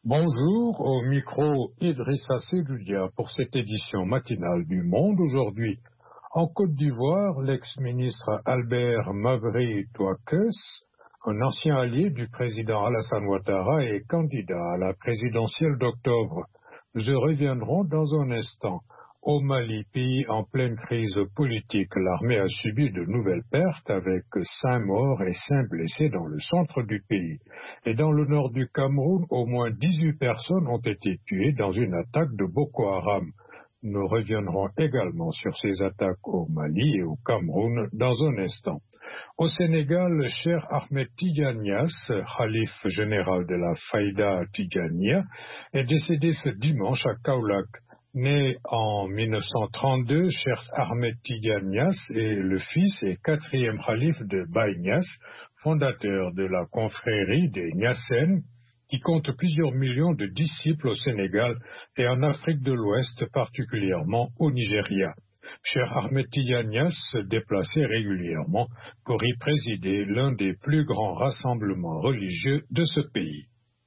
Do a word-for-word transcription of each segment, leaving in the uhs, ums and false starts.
Bonjour, au micro Idrissa Seloudia pour cette édition matinale du Monde aujourd'hui. En Côte d'Ivoire, l'ex-ministre Albert Mabry Touakes, un ancien allié du président Alassane Ouattara, est candidat à la présidentielle d'octobre. Nous reviendrons dans un instant. Au Mali, pays en pleine crise politique, l'armée a subi de nouvelles pertes avec cinq morts et cinq blessés dans le centre du pays. Et dans le nord du Cameroun, au moins dix-huit personnes ont été tuées dans une attaque de Boko Haram. Nous reviendrons également sur ces attaques au Mali et au Cameroun dans un instant. Au Sénégal, le Cheikh Ahmed Tidiane Niasse, khalife général de la Faïda Tidjaniya, est décédé ce dimanche à Kaolack. Né en mille neuf cent trente-deux, Cheikh Ahmed Tidiane Niasse est le fils et quatrième khalife de Baye Niasse, fondateur de la confrérie des Niassènes, qui compte plusieurs millions de disciples au Sénégal et en Afrique de l'Ouest, particulièrement au Nigeria. Cheikh Ahmed Tidiane Niasse se déplaçait régulièrement pour y présider l'un des plus grands rassemblements religieux de ce pays.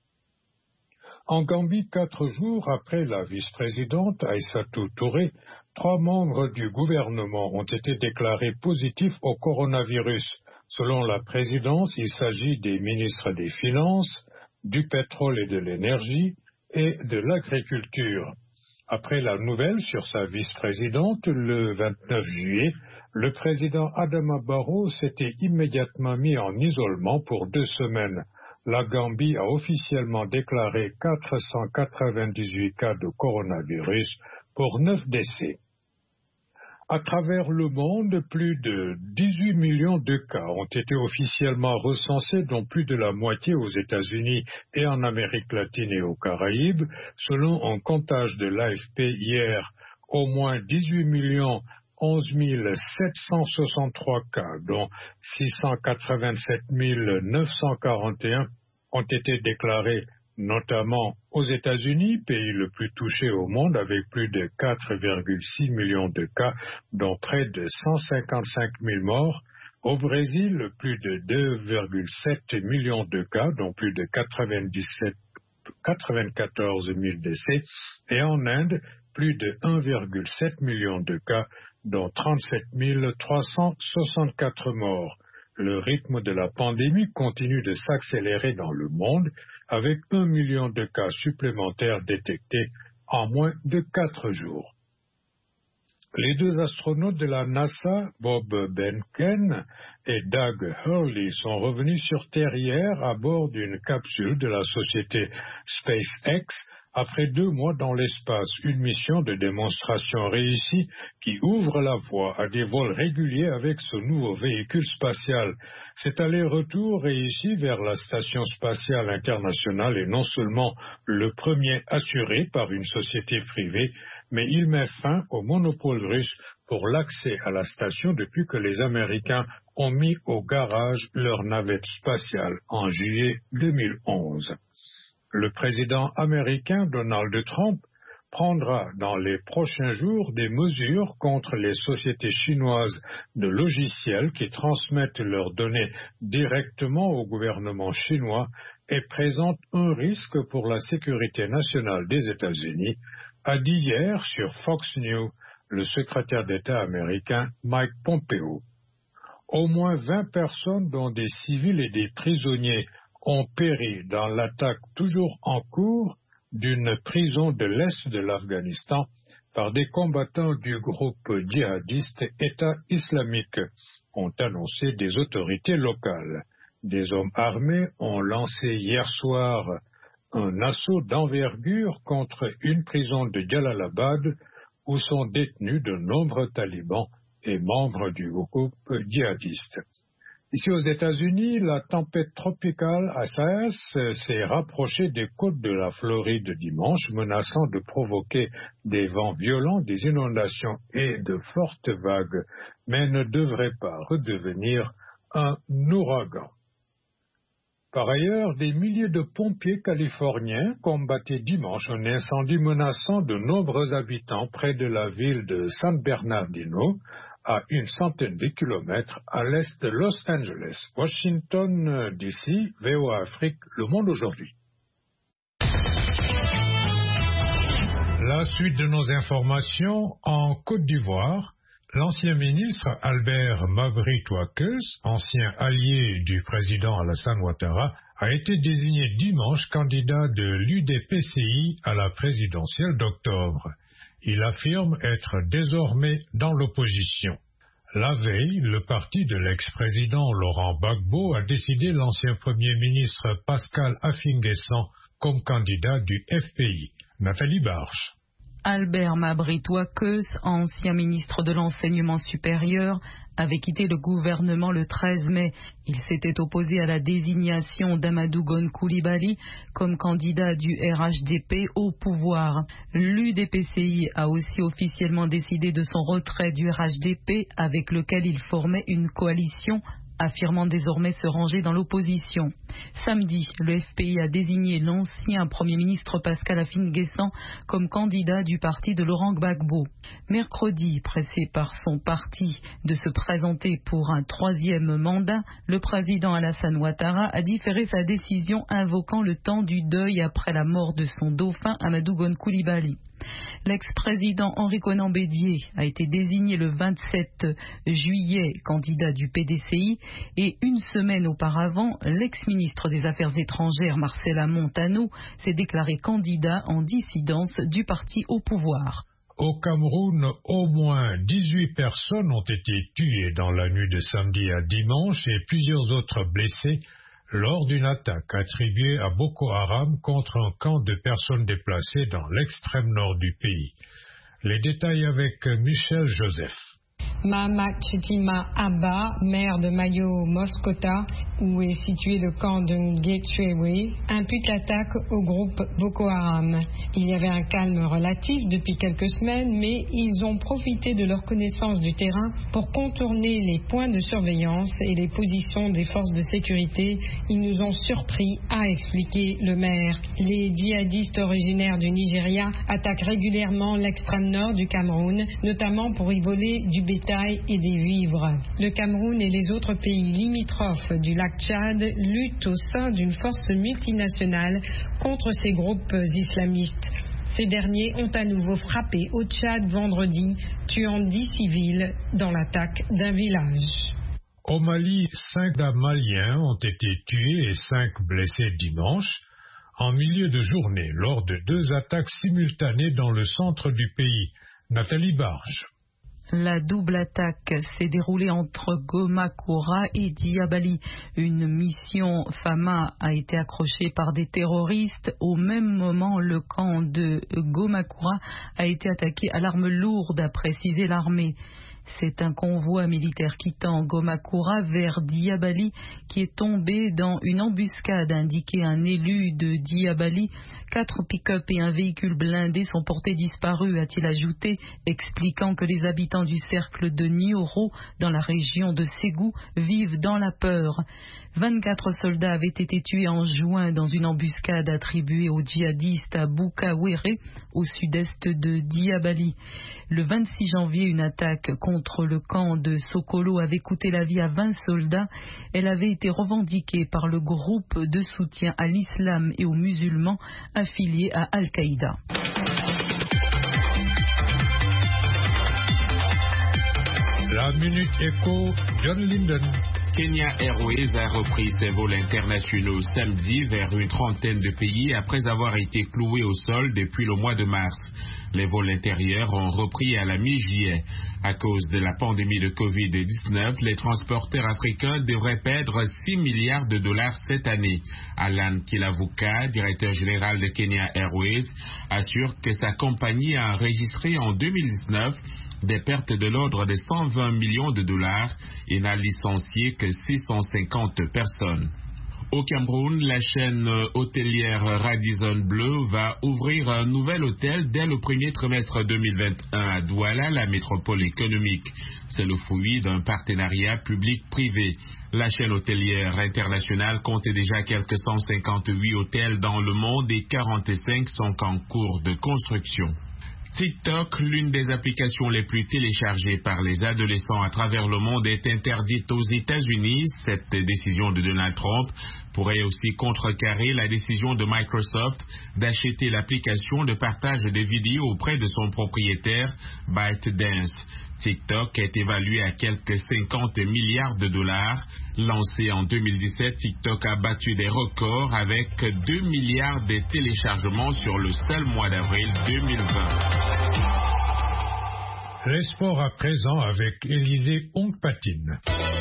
En Gambie, quatre jours après la vice-présidente Aïssatou Touré, trois membres du gouvernement ont été déclarés positifs au coronavirus. Selon la présidence, il s'agit des ministres des Finances, du pétrole et de l'énergie et de l'agriculture. Après la nouvelle sur sa vice-présidente, le vingt-neuf juillet, le président Adama Barrow s'était immédiatement mis en isolement pour deux semaines. La Gambie a officiellement déclaré quatre cent quatre-vingt-dix-huit cas de coronavirus pour neuf décès. À travers le monde, plus de dix-huit millions de cas ont été officiellement recensés, dont plus de la moitié aux États-Unis et en Amérique latine et aux Caraïbes. Selon un comptage de l'A F P hier, au moins dix-huit millions onze mille sept cent soixante-trois cas, dont six cent quatre-vingt-sept mille neuf cent quarante et un ont été déclarés, notamment aux États-Unis, pays le plus touché au monde avec plus de quatre virgule six millions de cas, dont près de cent cinquante-cinq mille morts. Au Brésil, plus de deux virgule sept millions de cas, dont plus de quatre-vingt-dix-sept, quatre-vingt-quatorze mille décès. Et en Inde, plus de un virgule sept million de cas, dont trente-sept mille trois cent soixante-quatre morts. Le rythme de la pandémie continue de s'accélérer dans le monde, avec un million de cas supplémentaires détectés en moins de quatre jours. Les deux astronautes de la NASA, Bob Behnken et Doug Hurley, sont revenus sur Terre hier à bord d'une capsule de la société SpaceX après deux mois dans l'espace, une mission de démonstration réussie qui ouvre la voie à des vols réguliers avec ce nouveau véhicule spatial. Cet aller-retour réussi vers la Station spatiale internationale est non seulement le premier assuré par une société privée, mais il met fin au monopole russe pour l'accès à la station depuis que les Américains ont mis au garage leur navette spatiale en juillet deux mille onze. Le président américain Donald Trump prendra dans les prochains jours des mesures contre les sociétés chinoises de logiciels qui transmettent leurs données directement au gouvernement chinois et présentent un risque pour la sécurité nationale des États-Unis, a dit hier sur Fox News le secrétaire d'État américain Mike Pompeo. Au moins vingt personnes, dont des civils et des prisonniers, ont péri dans l'attaque toujours en cours d'une prison de l'Est de l'Afghanistan par des combattants du groupe djihadiste État islamique, ont annoncé des autorités locales. Des hommes armés ont lancé hier soir un assaut d'envergure contre une prison de Jalalabad où sont détenus de nombreux talibans et membres du groupe djihadiste. Ici aux États-Unis, la tempête tropicale Isaias s'est rapprochée des côtes de la Floride dimanche, menaçant de provoquer des vents violents, des inondations et de fortes vagues, mais ne devrait pas redevenir un ouragan. Par ailleurs, des milliers de pompiers californiens combattaient dimanche un incendie menaçant de nombreux habitants près de la ville de San Bernardino, à une centaine de kilomètres à l'est de Los Angeles. Washington, D C, V O A Afrique, Le Monde aujourd'hui. La suite de nos informations en Côte d'Ivoire. L'ancien ministre Albert Mabry Touakes, ancien allié du président Alassane Ouattara, a été désigné dimanche candidat de l'U D P C I à la présidentielle d'octobre. Il affirme être désormais dans l'opposition. La veille, le parti de l'ex-président Laurent Gbagbo a décidé l'ancien premier ministre Pascal Affi-N'Guessan comme candidat du F P I. Nathalie Barche. Albert Mabry Touakes, ancien ministre de l'Enseignement supérieur, avait quitté le gouvernement le treize mai. Il s'était opposé à la désignation d'Amadou Gon Coulibaly comme candidat du R H D P au pouvoir. L'U D P C I a aussi officiellement décidé de son retrait du R H D P avec lequel il formait une coalition, affirmant désormais se ranger dans l'opposition. Samedi, le F P I a désigné l'ancien Premier ministre Pascal Affi-N'Guessan comme candidat du parti de Laurent Gbagbo. Mercredi, pressé par son parti de se présenter pour un troisième mandat, le président Alassane Ouattara a différé sa décision invoquant le temps du deuil après la mort de son dauphin Amadou Gon Coulibaly. L'ex-président Henri Konan Bédié a été désigné le vingt-sept juillet candidat du P D C I et une semaine auparavant, l'ex-ministre des Affaires étrangères Marcela Montano s'est déclaré candidat en dissidence du parti au pouvoir. Au Cameroun, au moins dix-huit personnes ont été tuées dans la nuit de samedi à dimanche et plusieurs autres blessées lors d'une attaque attribuée à Boko Haram contre un camp de personnes déplacées dans l'extrême nord du pays. Les détails avec Michel Joseph. Mahamat Chetima Abba, maire de Mayo Moskota, où est situé le camp de Ngechwewe, impute l'attaque au groupe Boko Haram. Il y avait un calme relatif depuis quelques semaines, mais ils ont profité de leur connaissance du terrain pour contourner les points de surveillance et les positions des forces de sécurité. Ils nous ont surpris, a expliqué le maire. Les djihadistes originaires du Nigeria attaquent régulièrement l'extrême nord du Cameroun, notamment pour y voler du bétail et des vivres. Le Cameroun et les autres pays limitrophes du lac Tchad luttent au sein d'une force multinationale contre ces groupes islamistes. Ces derniers ont à nouveau frappé au Tchad vendredi, tuant dix civils dans l'attaque d'un village. Au Mali, cinq Maliens ont été tués et cinq blessés dimanche, en milieu de journée, lors de deux attaques simultanées dans le centre du pays. Nathalie Barge. La double attaque s'est déroulée entre Gomakura et Diabali. Une mission Fama a été accrochée par des terroristes. Au même moment, le camp de Gomakura a été attaqué à l'arme lourde, a précisé l'armée. C'est un convoi militaire quittant Gomakura vers Diabali qui est tombé dans une embuscade, a indiqué un élu de Diabali. Quatre pick-up et un véhicule blindé sont portés disparus, a-t-il ajouté, expliquant que les habitants du cercle de Nioro, dans la région de Ségou, vivent dans la peur. vingt-quatre soldats avaient été tués en juin dans une embuscade attribuée aux djihadistes à Boukawéré, au sud-est de Diabali. Le vingt-six janvier, une attaque contre le camp de Sokolo avait coûté la vie à vingt soldats. Elle avait été revendiquée par le groupe de soutien à l'islam et aux musulmans affiliés à Al-Qaïda. La Minute Éco, John Linden. Kenya Airways a repris ses vols internationaux samedi vers une trentaine de pays après avoir été cloués au sol depuis le mois de mars. Les vols intérieurs ont repris à la mi-juillet. À cause de la pandémie de covid dix-neuf, les transporteurs africains devraient perdre six milliards de dollars cette année. Alan Kilavuka, directeur général de Kenya Airways, assure que sa compagnie a enregistré en deux mille dix-neuf des pertes de l'ordre de cent vingt millions de dollars et n'a licencié que six cent cinquante personnes. Au Cameroun, la chaîne hôtelière Radisson Blu va ouvrir un nouvel hôtel dès le premier trimestre deux mille vingt et un à Douala, la métropole économique. C'est le fruit d'un partenariat public-privé. La chaîne hôtelière internationale compte déjà quelques cent cinquante-huit hôtels dans le monde et quarante-cinq sont en cours de construction. TikTok, l'une des applications les plus téléchargées par les adolescents à travers le monde, est interdite aux États-Unis. Cette décision de Donald Trump pourrait aussi contrecarrer la décision de Microsoft d'acheter l'application de partage de vidéos auprès de son propriétaire ByteDance. TikTok est évalué à quelques cinquante milliards de dollars. Lancé en deux mille dix-sept, TikTok a battu des records avec deux milliards de téléchargements sur le seul mois d'avril deux mille vingt. Les sports à présent avec Élisée Ongpatine.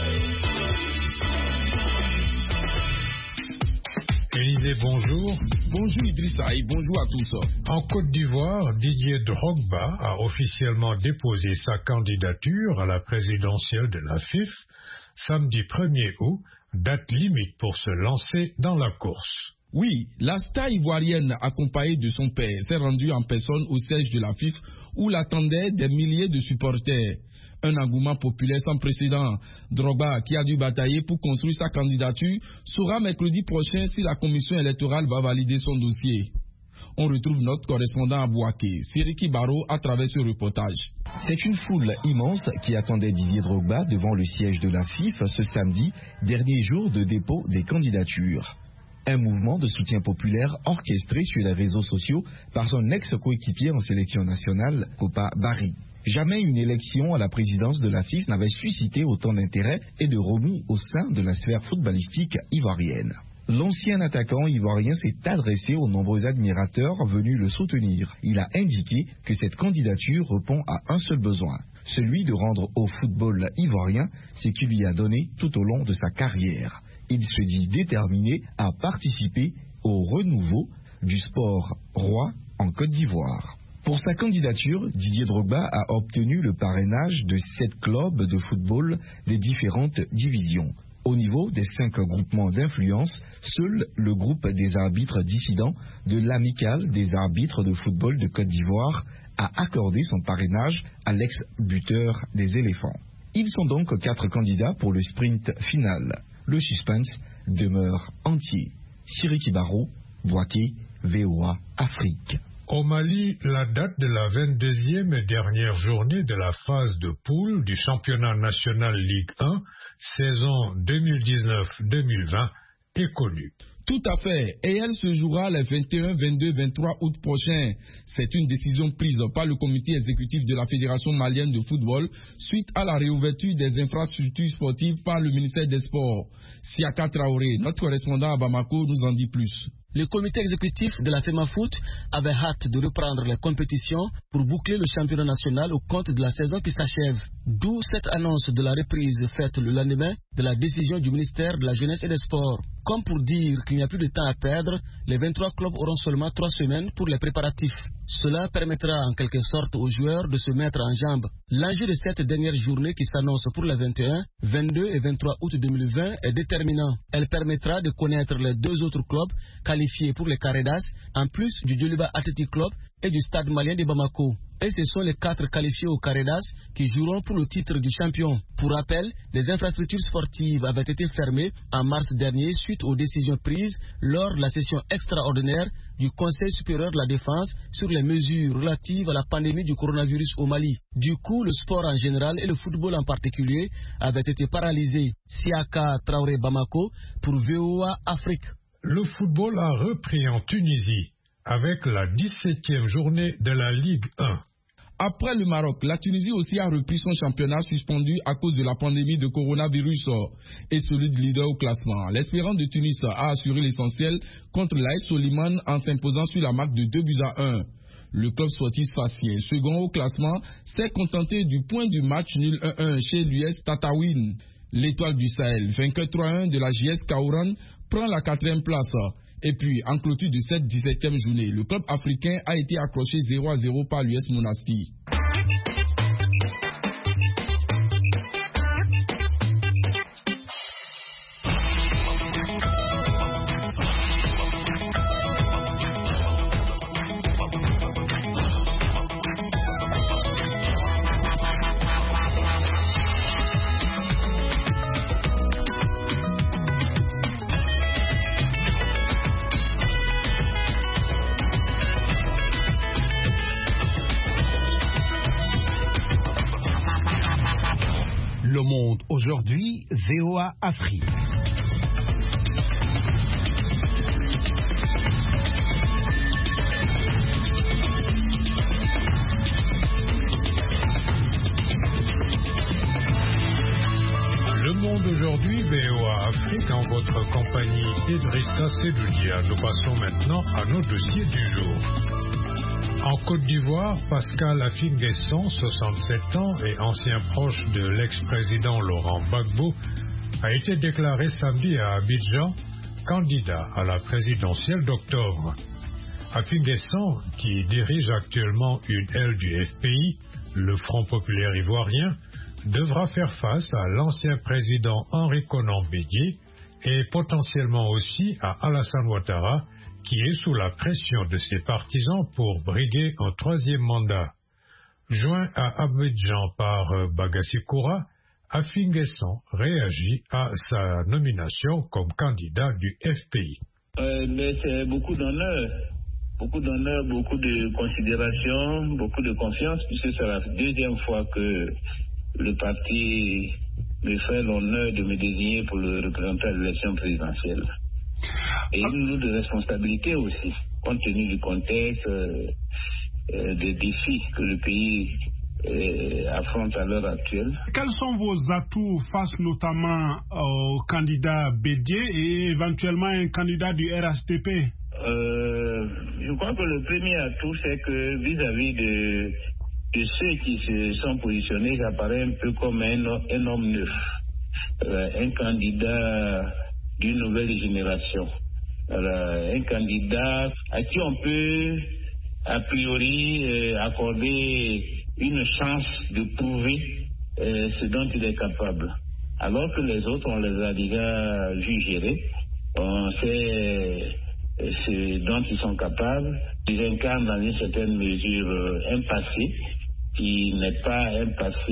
Élisée, bonjour. Bonjour Idrissa et bonjour à tous. En Côte d'Ivoire, Didier Drogba a officiellement déposé sa candidature à la présidentielle de la F I F samedi premier août, date limite pour se lancer dans la course. Oui, la star ivoirienne accompagnée de son père s'est rendue en personne au siège de la F I F où l'attendaient des milliers de supporters. Un engouement populaire sans précédent. Drogba, qui a dû batailler pour construire sa candidature, saura mercredi prochain si la commission électorale va valider son dossier. On retrouve notre correspondant à Bouaké, Siriki Baro, à travers ce reportage. C'est une foule immense qui attendait Didier Drogba devant le siège de la F I F ce samedi, dernier jour de dépôt des candidatures. Un mouvement de soutien populaire orchestré sur les réseaux sociaux par son ex-coéquipier en sélection nationale, Kopa Barry. Jamais une élection à la présidence de la F I F n'avait suscité autant d'intérêt et de remous au sein de la sphère footballistique ivoirienne. L'ancien attaquant ivoirien s'est adressé aux nombreux admirateurs venus le soutenir. Il a indiqué que cette candidature répond à un seul besoin, celui de rendre au football ivoirien ce qu'il lui a donné tout au long de sa carrière. Il se dit déterminé à participer au renouveau du sport roi en Côte d'Ivoire. Pour sa candidature, Didier Drogba a obtenu le parrainage de sept clubs de football des différentes divisions. Au niveau des cinq groupements d'influence, seul le groupe des arbitres dissidents de l'Amicale des arbitres de football de Côte d'Ivoire a accordé son parrainage à l'ex-buteur des éléphants. Ils sont donc quatre candidats pour le sprint final. Le suspense demeure entier. Siriki Baro, Bouaké, V O A Afrique. Au Mali, la date de la vingt-deuxième et dernière journée de la phase de poule du championnat national Ligue un, saison deux mille dix-neuf deux mille vingt, est connue. Tout à fait, et elle se jouera les vingt et un, vingt-deux, vingt-trois août prochains. C'est une décision prise par le comité exécutif de la Fédération malienne de football suite à la réouverture des infrastructures sportives par le ministère des Sports. Siaka Traoré, notre correspondant à Bamako, nous en dit plus. Le comité exécutif de la FEMAFOOT avait hâte de reprendre les compétitions pour boucler le championnat national au compte de la saison qui s'achève. D'où cette annonce de la reprise faite le lendemain de la décision du ministère de la Jeunesse et des Sports. Comme pour dire qu'il n'y a plus de temps à perdre, les vingt-trois clubs auront seulement trois semaines pour les préparatifs. Cela permettra en quelque sorte aux joueurs de se mettre en jambes. L'enjeu de cette dernière journée qui s'annonce pour les vingt et un, vingt-deux et vingt-trois août deux mille vingt est déterminant. Elle permettra de connaître les deux autres clubs qualifiés pour les Caredas, en plus du Djoliba Athletic Club et du Stade malien de Bamako. Et ce sont les quatre qualifiés au Caredas qui joueront pour le titre du champion. Pour rappel, les infrastructures sportives avaient été fermées en mars dernier suite aux décisions prises lors de la session extraordinaire du Conseil supérieur de la défense sur les mesures relatives à la pandémie du coronavirus au Mali. Du coup, le sport en général et le football en particulier avaient été paralysés. Siaka Traoré Bamako pour V O A Afrique. Le football a repris en Tunisie avec la dix-septième journée de la Ligue un. Après le Maroc, la Tunisie aussi a repris son championnat suspendu à cause de la pandémie de coronavirus et celui de leader au classement. L'Espérance de Tunis a assuré l'essentiel contre l'A S Soliman en s'imposant sur la marque de deux buts à un. Le club sportif sfaxien, second au classement, s'est contenté du point du match nul un un chez l'U S Tataouine. L'Étoile du Sahel, vainqueur trois à un de la J S Kaouran, prend la quatrième place. Et puis, en clôture de cette dix-septième journée, le club africain a été accroché zéro à zéro par l'U S Monastir. Monde aujourd'hui, V O A Afrique. Le Monde aujourd'hui, V O A Afrique, en votre compagnie Idrissa Sedoudia. Nous passons maintenant à nos dossiers du jour. En Côte d'Ivoire, Pascal Affi-N'Guesson, soixante-sept ans et ancien proche de l'ex-président Laurent Gbagbo, a été déclaré samedi à Abidjan candidat à la présidentielle d'octobre. Affi-N'Guesson, qui dirige actuellement une aile du F P I, le Front populaire ivoirien, devra faire face à l'ancien président Henri Konan Bédié et potentiellement aussi à Alassane Ouattara, qui est sous la pression de ses partisans pour briguer un troisième mandat. Joint à Abidjan par Bagassi Koura, Affi-N'Guesson réagit à sa nomination comme candidat du F P I. Euh, mais c'est beaucoup d'honneur, beaucoup d'honneur, beaucoup de considération, beaucoup de confiance, puisque c'est la deuxième fois que le parti me fait l'honneur de me désigner pour le représenter à l'élection présidentielle. Et une lourde responsabilité aussi, compte tenu du contexte, euh, euh, des défis que le pays euh, affronte à l'heure actuelle. Quels sont vos atouts face notamment au candidat Bédié et éventuellement un candidat du R H D P? euh, Je crois que le premier atout, c'est que vis-à-vis de, de ceux qui se sont positionnés, j'apparais un peu comme un, un homme neuf, euh, un candidat d'une nouvelle génération. Alors, un candidat à qui on peut a priori euh, accorder une chance de prouver euh, ce dont il est capable. Alors que les autres, on les a déjà jugés, on sait euh, ce dont ils sont capables. Ils incarnent dans une certaine mesure euh, un passé qui n'est pas un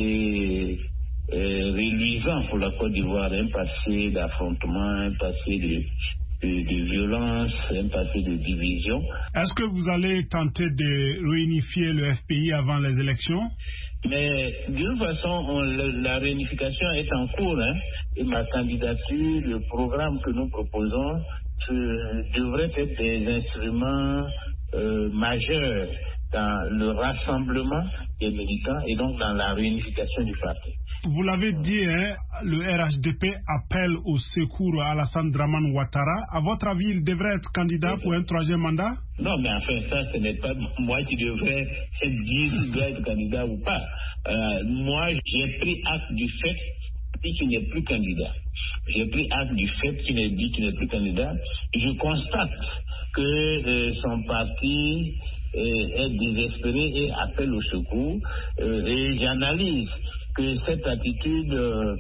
passé Euh, reluisant pour la Côte d'Ivoire, un passé d'affrontement, un passé de, de, de violence, un passé de division. Est-ce que vous allez tenter de réunifier le F P I avant les élections? Mais d'une façon, on, le, la réunification est en cours, hein, et ma candidature, le programme que nous proposons, euh, devrait être des instruments euh, majeurs dans le rassemblement des militants et donc dans la réunification du parti. Vous l'avez dit, hein, le R H D P appelle au secours à Alassane Dramane Ouattara. À votre avis, il devrait être candidat pour un troisième mandat? Non, mais enfin, ça, ce n'est pas moi qui devrais dire s'il doit être candidat ou pas. Euh, moi, j'ai pris acte du fait qu'il n'est plus candidat. J'ai pris acte du fait qu'il n'est dit qu'il n'est plus candidat. Je constate que euh, son parti euh, est désespéré et appelle au secours. Euh, et j'analyse que cette attitude euh,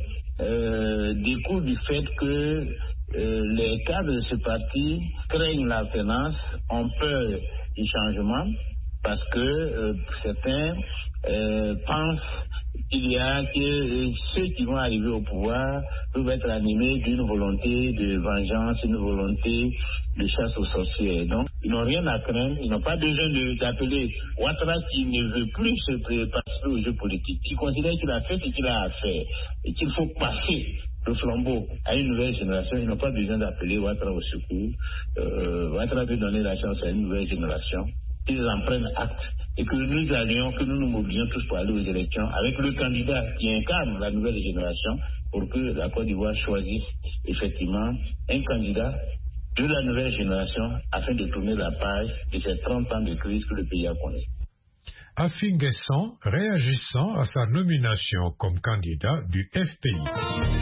euh, découle du fait que euh, les cadres de ce parti craignent l'alternance, ont peur du changement, parce que euh, certains euh, pensent qu'il y a que euh, ceux qui vont arriver au pouvoir peuvent être animés d'une volonté de vengeance, une volonté de chasse aux sorcières. Donc, ils n'ont rien à craindre, ils n'ont pas besoin de, d'appeler Ouattara qui ne veut plus se participer aux jeux politiques, qui considère qu'il a fait ce qu'il a à faire et qu'il faut passer le flambeau à une nouvelle génération. Ils n'ont pas besoin d'appeler Ouattara au secours. Euh, Ouattara veut donner la chance à une nouvelle génération. Ils en prennent acte et que nous allions, que nous nous mobilions tous pour aller aux élections avec le candidat qui incarne la nouvelle génération pour que la Côte d'Ivoire choisisse effectivement un candidat de la nouvelle génération afin de tourner la page de ces trente ans de crise que le pays a connu. Affi-N'Guesson réagissant à sa nomination comme candidat du F P I.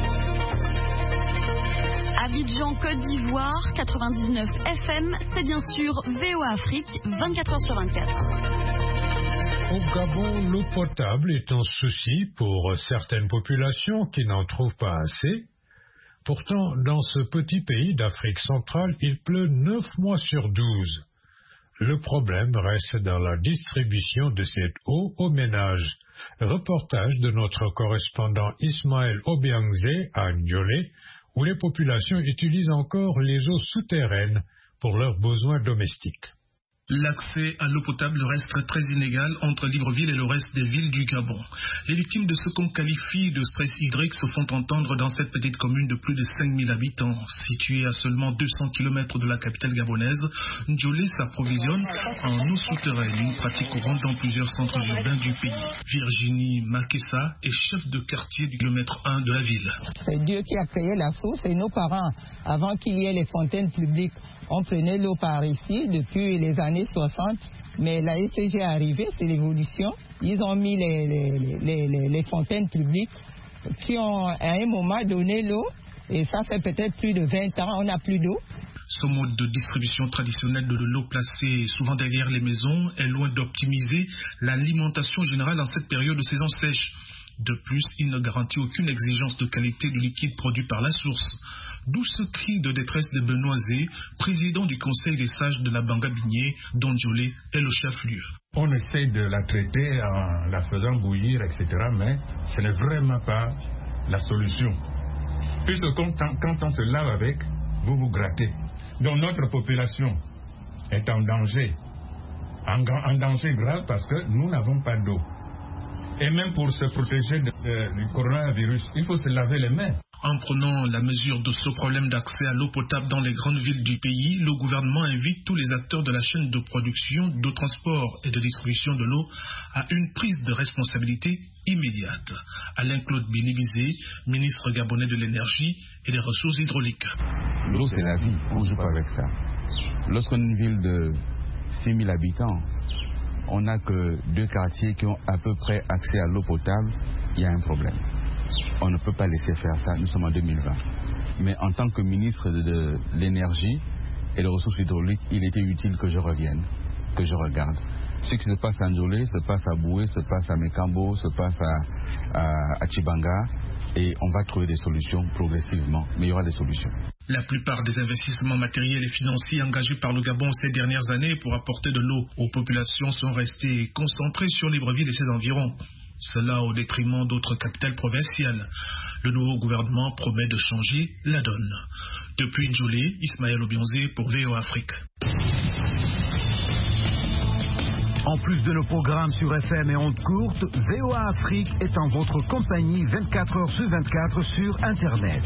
Abidjan, Côte d'Ivoire, quatre-vingt-dix-neuf F M, c'est bien sûr V O A Afrique, vingt-quatre heures sur vingt-quatre. Au Gabon, l'eau potable est un souci pour certaines populations qui n'en trouvent pas assez. Pourtant, dans ce petit pays d'Afrique centrale, il pleut neuf mois sur douze. Le problème reste dans la distribution de cette eau aux ménages. Reportage de notre correspondant Ismaël Obiangze à Ndjolé, où les populations utilisent encore les eaux souterraines pour leurs besoins domestiques. L'accès à l'eau potable reste très inégal entre Libreville et le reste des villes du Gabon. Les victimes de ce qu'on qualifie de stress hydrique se font entendre dans cette petite commune de plus de cinq mille habitants. Située à seulement deux cents kilomètres de la capitale gabonaise, Ndjolé s'approvisionne en eau souterraine, une pratique courante dans plusieurs centres urbains du pays. Virginie Makessa est chef de quartier du kilomètre un de la ville. C'est Dieu qui a créé la source et nos parents, avant qu'il y ait les fontaines publiques, on prenait l'eau par ici depuis les années soixante, mais la S C G est arrivée, c'est l'évolution. Ils ont mis les, les, les, les, les fontaines publiques qui ont à un moment donné l'eau, et ça fait peut-être plus de vingt ans, on n'a plus d'eau. Ce mode de distribution traditionnel de l'eau placée souvent derrière les maisons est loin d'optimiser l'alimentation générale en cette période de saison sèche. De plus, il ne garantit aucune exigence de qualité du liquide produit par la source. D'où ce cri de détresse de Benoît Zé, président du conseil des sages de la Banga-Bigné, dont Ndjolé est le chef-lieu. On essaie de la traiter en la faisant bouillir, et cetera, mais ce n'est vraiment pas la solution. Puisque quand, quand on se lave avec, vous vous grattez. Donc notre population est en danger, en, en danger grave parce que nous n'avons pas d'eau. Et même pour se protéger de, euh, du coronavirus, il faut se laver les mains. En prenant la mesure de ce problème d'accès à l'eau potable dans les grandes villes du pays, le gouvernement invite tous les acteurs de la chaîne de production, de transport et de distribution de l'eau à une prise de responsabilité immédiate. Alain-Claude Bénibizé, ministre gabonais de l'énergie et des ressources hydrauliques. L'eau, c'est la vie, on ne joue pas avec ça. Lorsqu'on est une ville de six mille habitants, on n'a que deux quartiers qui ont à peu près accès à l'eau potable, il y a un problème. On ne peut pas laisser faire ça, nous sommes en deux mille vingt. Mais en tant que ministre de, de l'énergie et des ressources hydrauliques, il était utile que je revienne, que je regarde. Ce qui se passe à Ndjolé, se passe à Boué, se passe à Mekambo, se passe à, à, à Chibanga, et on va trouver des solutions progressivement, mais il y aura des solutions. La plupart des investissements matériels et financiers engagés par le Gabon ces dernières années pour apporter de l'eau aux populations sont restés concentrés sur Libreville et ses environs. Cela au détriment d'autres capitales provinciales. Le nouveau gouvernement promet de changer la donne. Depuis Ndjolé, Ismaël Obionzé pour V O Afrique. En plus de nos programmes sur F M et ondes courtes, V O A Afrique est en votre compagnie vingt-quatre heures sur vingt-quatre sur Internet.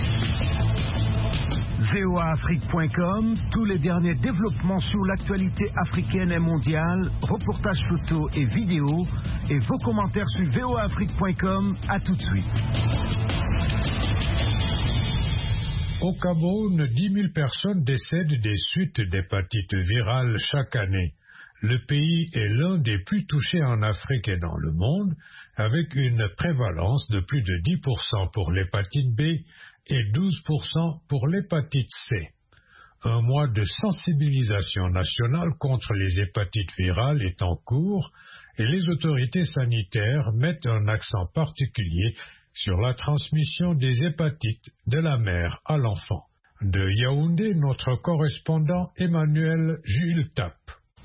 V O A Afrique point com, tous les derniers développements sur l'actualité africaine et mondiale, reportages photos et vidéos, et vos commentaires sur V O A Afrique point com. À tout de suite. Au Cameroun, dix mille personnes décèdent des suites d'hépatite virale chaque année. Le pays est l'un des plus touchés en Afrique et dans le monde, avec une prévalence de plus de dix pour cent pour l'hépatite B et douze pour cent pour l'hépatite C. Un mois de sensibilisation nationale contre les hépatites virales est en cours et les autorités sanitaires mettent un accent particulier sur la transmission des hépatites de la mère à l'enfant. De Yaoundé, notre correspondant Emmanuel Jules Tap.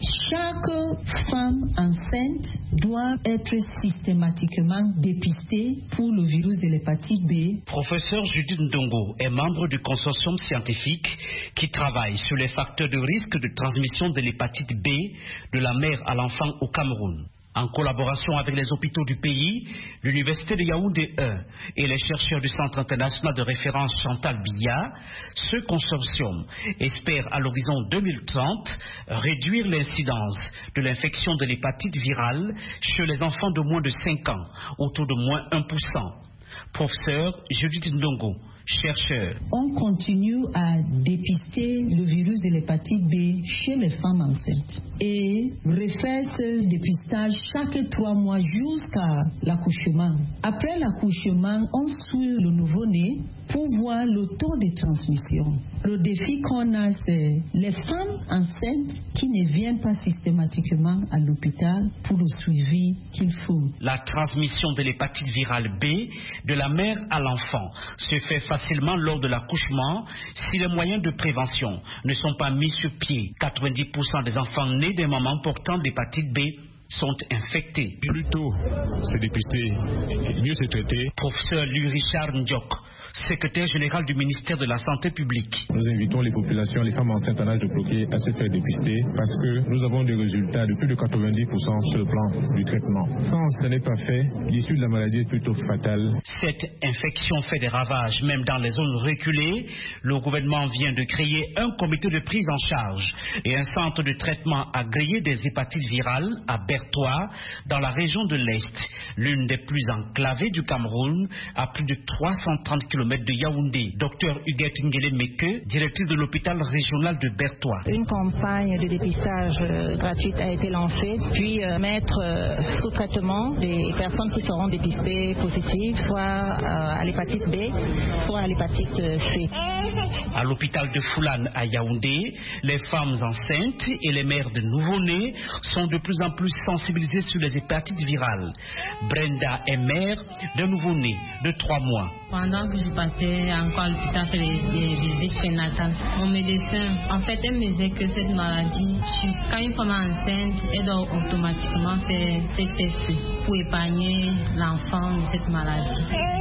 Chaque femme enceinte doit être systématiquement dépistée pour le virus de l'hépatite B. Professeur Judith Ndongo est membre du consortium scientifique qui travaille sur les facteurs de risque de transmission de l'hépatite B de la mère à l'enfant au Cameroun. En collaboration avec les hôpitaux du pays, l'Université de Yaoundé un et les chercheurs du Centre international de référence Chantal Biya, ce consortium espère à l'horizon deux mille trente réduire l'incidence de l'infection de l'hépatite virale chez les enfants de moins de cinq ans, autour de moins un pour cent. Professeur Judith Ndongo, chercheur. On continue à dépister le virus de l'hépatite B chez les femmes enceintes et refaire ce dépistage chaque trois mois jusqu'à l'accouchement. Après l'accouchement, on suit le nouveau-né pour voir le taux de transmission. Le défi qu'on a, c'est les femmes enceintes qui ne viennent pas systématiquement à l'hôpital pour le suivi qu'il faut. La transmission de l'hépatite virale B de la mère à l'enfant se fait facilement lors de l'accouchement si les moyens de prévention ne sont pas mis sur pied. quatre-vingt-dix pour cent des enfants nés des mamans portant l'hépatite B sont infectés. Plus tôt c'est dépisté, mieux c'est traité. Professeur Louis Richard Ndiok, secrétaire général du ministère de la Santé publique. Nous invitons les populations, les femmes enceintes en âge de bloquer à se faire dépister parce que nous avons des résultats de plus de quatre-vingt-dix pour cent sur le plan du traitement. Sans ce n'est pas fait, l'issue de la maladie est plutôt fatale. Cette infection fait des ravages, même dans les zones reculées. Le gouvernement vient de créer un comité de prise en charge et un centre de traitement agréé des hépatites virales à Bertoua, dans la région de l'Est, l'une des plus enclavées du Cameroun, à plus de trois cent trente kilomètres de Yaoundé. Docteur Huguette Ngele Meke, directrice de l'hôpital régional de Bertoua. Une campagne de dépistage euh, gratuite a été lancée, puis euh, mettre euh, sous traitement des personnes qui seront dépistées positives, soit euh, à l'hépatite B, soit à l'hépatite C. À l'hôpital de Foulane à Yaoundé, les femmes enceintes et les mères de nouveau-nés sont de plus en plus sensibilisées sur les hépatites virales. Brenda est mère d'un nouveau-né de trois mois. Pendant que je partais encore à l'hôpital faire des visites prénatales, mon médecin, en fait, elle me disait que cette maladie, quand une femme est enceinte, elle doit automatiquement faire ces tests pour épargner l'enfant de cette maladie.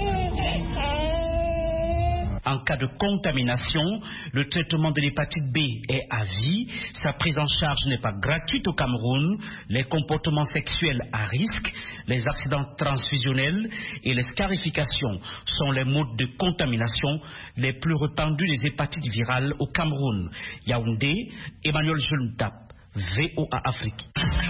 En cas de contamination, le traitement de l'hépatite B est à vie. Sa prise en charge n'est pas gratuite au Cameroun. Les comportements sexuels à risque, les accidents transfusionnels et les scarifications sont les modes de contamination les plus répandus des hépatites virales au Cameroun. Yaoundé, Emmanuel Jeune-Tap, V O A Afrique.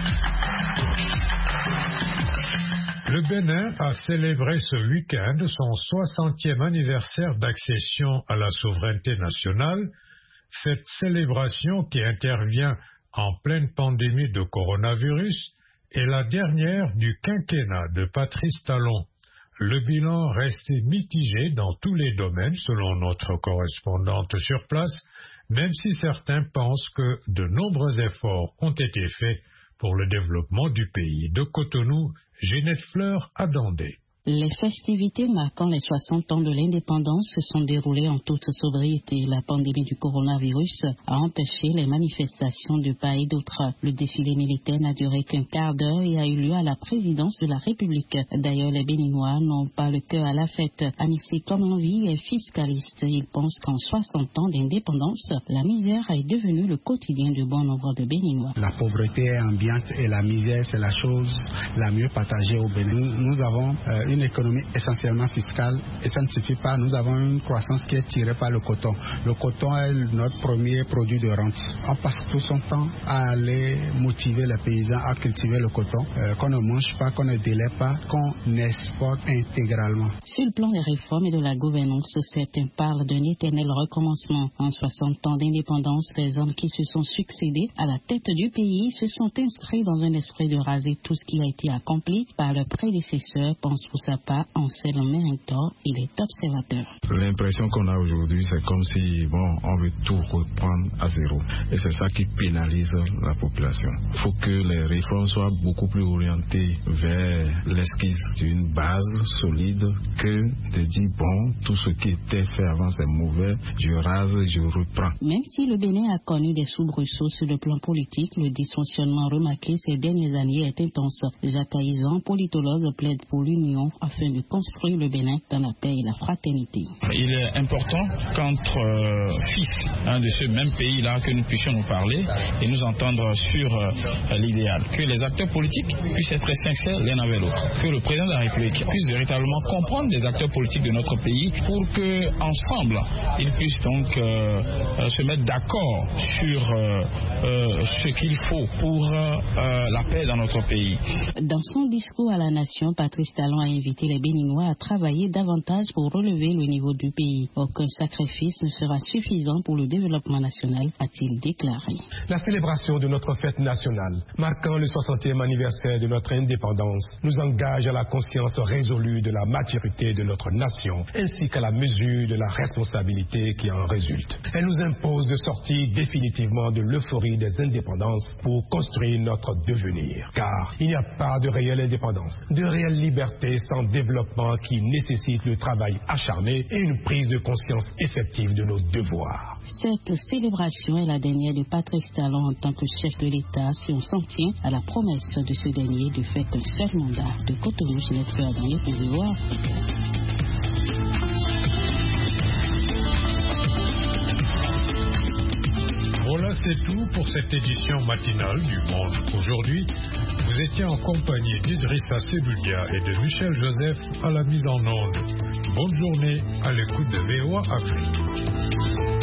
Le Bénin a célébré ce week-end son soixantième anniversaire d'accession à la souveraineté nationale. Cette célébration, qui intervient en pleine pandémie de coronavirus, est la dernière du quinquennat de Patrice Talon. Le bilan reste mitigé dans tous les domaines, selon notre correspondante sur place, même si certains pensent que de nombreux efforts ont été faits pour le développement du pays. De Cotonou, Ginette Fleur à Dandé. Les festivités marquant les soixante ans de l'indépendance se sont déroulées en toute sobriété. La pandémie du coronavirus a empêché les manifestations de part et d'autre. Le défilé militaire n'a duré qu'un quart d'heure et a eu lieu à la présidence de la République. D'ailleurs, les Béninois n'ont pas le cœur à la fête. Anissé comme l'envie est fiscaliste. Il pense qu'en soixante ans d'indépendance, la misère est devenue le quotidien de bon nombre de Béninois. La pauvreté ambiante et la misère, c'est la chose la mieux partagée au Bénin. Nous, nous avons euh, une économie essentiellement fiscale et ça ne suffit pas. Nous avons une croissance qui est tirée par le coton. Le coton est notre premier produit de rente. On passe tout son temps à aller motiver les paysans à cultiver le coton, euh, qu'on ne mange pas, qu'on ne délai pas, qu'on exporte intégralement. Sur le plan des réformes et de la gouvernance, certains parlent d'un éternel recommencement. En soixante ans d'indépendance, les hommes qui se sont succédés à la tête du pays se sont inscrits dans un esprit de raser tout ce qui a été accompli par leurs prédécesseurs, pense pour sa part Anselme Méritor, il est observateur. L'impression qu'on a aujourd'hui, c'est comme si bon, on veut tout reprendre à zéro. Et c'est ça qui pénalise la population. Il faut que les réformes soient beaucoup plus orientées vers l'esquisse d'une base solide que de dire bon, tout ce qui était fait avant c'est mauvais, je rase, je reprends. Même si le Bénin a connu des soubresauts sur le plan politique, le dysfonctionnement remarqué ces dernières années est intense. Jacques Aizan, politologue, plaide pour l'union afin de construire le Bénin dans la paix et la fraternité. Il est important qu'entre euh, fils hein, de ce même pays-là, que nous puissions nous parler et nous entendre sur euh, l'idéal. Que les acteurs politiques puissent être sincères l'un avec l'autre. Que le président de la République puisse véritablement comprendre les acteurs politiques de notre pays pour qu'ensemble, ils puissent donc euh, se mettre d'accord sur euh, euh, ce qu'il faut pour euh, la paix dans notre pays. Dans son discours à la nation, Patrice Talon a invité les Béninois à travailler davantage pour relever le niveau du pays. Aucun sacrifice ne sera suffisant pour le développement national, a-t-il déclaré. La célébration de notre fête nationale, marquant le soixantième anniversaire de notre indépendance, nous engage à la conscience résolue de la maturité de notre nation, ainsi qu'à la mesure de la responsabilité qui en résulte. Elle nous impose de sortir définitivement de l'euphorie des indépendances pour construire notre devenir. Car il n'y a pas de réelle indépendance, de réelle liberté sans développement qui nécessite le travail acharné et une prise de conscience effective de nos devoirs. Cette célébration est la dernière de Patrice Talon en tant que chef de l'État si on s'en tient à la promesse de ce dernier de faire qu'un seul mandat. De Cotonou, Ginette Fleur dans les pouvoirs. c'est tout pour cette édition matinale du Monde aujourd'hui. Vous étiez en compagnie d'Idrissa Sebulia et de Michel Joseph à la mise en onde. Bonne journée à l'écoute de V O A Afrique.